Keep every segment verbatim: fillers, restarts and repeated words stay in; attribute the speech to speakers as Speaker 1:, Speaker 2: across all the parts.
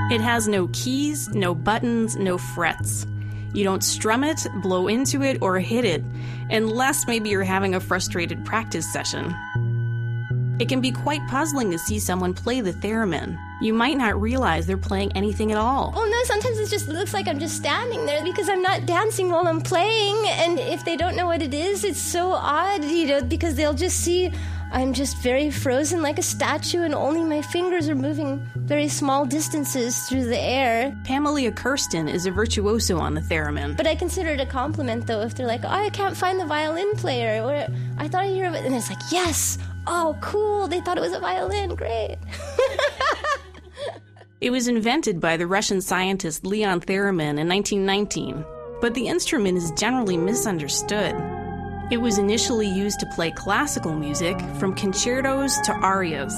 Speaker 1: It has no keys, no buttons, no frets. You don't strum it, blow into it, or hit it, unless maybe you're having a frustrated practice session. It can be quite puzzling to see someone play the theremin. You might not realize they're playing anything at all.
Speaker 2: Oh no, sometimes it just looks like I'm just standing there because I'm not dancing while I'm playing, and if they don't know what it is, it's so odd, you know, because they'll just see I'm just very frozen like a statue and only my fingers are moving very small distances through the air.
Speaker 1: Pamela Kirsten is a virtuoso on the theremin.
Speaker 2: But I consider it a compliment, though, if they're like, oh, I can't find the violin player, or I thought I hear of it, and it's like, yes, oh, cool, they thought it was a violin, great.
Speaker 1: It was invented by the Russian scientist Leon Theremin in nineteen nineteen, but the instrument is generally misunderstood. It was initially used to play classical music, from concertos to arias.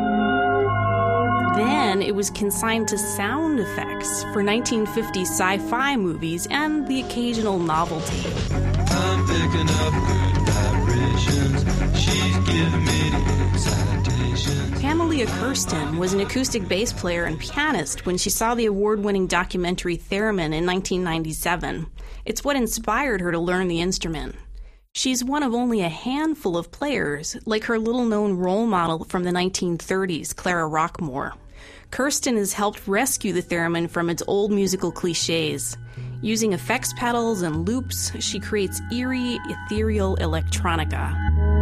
Speaker 1: Then it was consigned to sound effects for nineteen fifties sci-fi movies and the occasional novelty. I'm picking up good vibrations. She's giving me the excitations. Pamela Kirsten was an acoustic bass player and pianist when she saw the award-winning documentary Theremin in nineteen ninety-seven. It's what inspired her to learn the instrument. She's one of only a handful of players, like her little-known role model from the nineteen thirties, Clara Rockmore. Kirsten has helped rescue the theremin from its old musical cliches. Using effects pedals and loops, she creates eerie, ethereal electronica.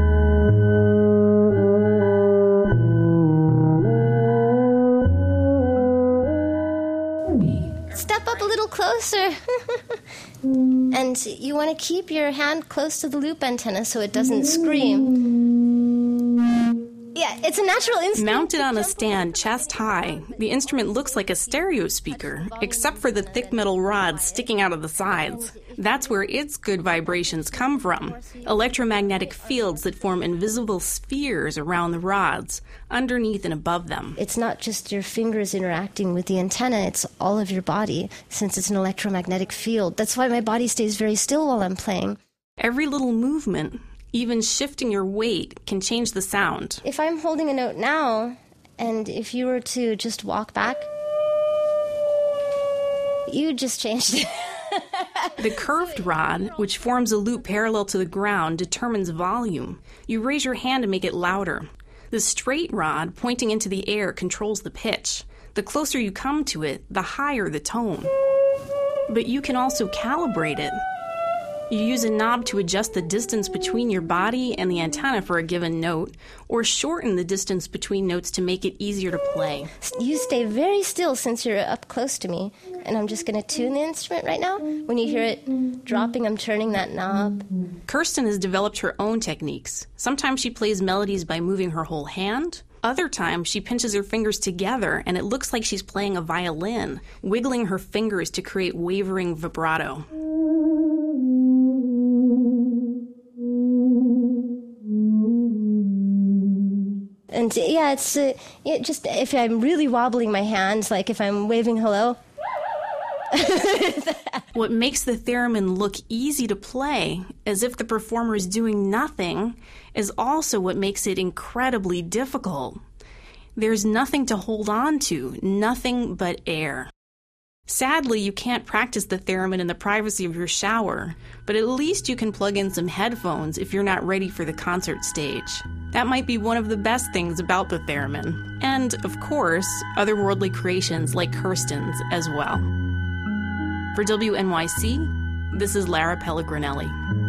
Speaker 2: Step up a little closer. And you want to keep your hand close to the loop antenna so it doesn't scream. Yeah, it's a natural instinct.
Speaker 1: Mounted on a stand chest high, the instrument looks like a stereo speaker, except for the thick metal rods sticking out of the sides. That's where its good vibrations come from. Electromagnetic fields that form invisible spheres around the rods, underneath and above them.
Speaker 2: It's not just your fingers interacting with the antenna, it's all of your body, since it's an electromagnetic field. That's why my body stays very still while I'm playing.
Speaker 1: Every little movement, even shifting your weight, can change the sound.
Speaker 2: If I'm holding a note now, and if you were to just walk back, you just changed it.
Speaker 1: The curved rod, which forms a loop parallel to the ground, determines volume. You raise your hand to make it louder. The straight rod, pointing into the air, controls the pitch. The closer you come to it, the higher the tone. But you can also calibrate it. You use a knob to adjust the distance between your body and the antenna for a given note, or shorten the distance between notes to make it easier to play.
Speaker 2: You stay very still since you're up close to me, and I'm just going to tune the instrument right now. When you hear it dropping, I'm turning that knob.
Speaker 1: Kirsten has developed her own techniques. Sometimes she plays melodies by moving her whole hand. Other times, she pinches her fingers together, and it looks like she's playing a violin, wiggling her fingers to create wavering vibrato.
Speaker 2: And yeah, it's uh, it just if I'm really wobbling my hands, like if I'm waving hello.
Speaker 1: What makes the theremin look easy to play, as if the performer is doing nothing, is also what makes it incredibly difficult. There's nothing to hold on to, nothing but air. Sadly, you can't practice the theremin in the privacy of your shower, but at least you can plug in some headphones if you're not ready for the concert stage. That might be one of the best things about the theremin. And, of course, otherworldly creations like Kirsten's as well. For W N Y C, this is Lara Pellegrinelli.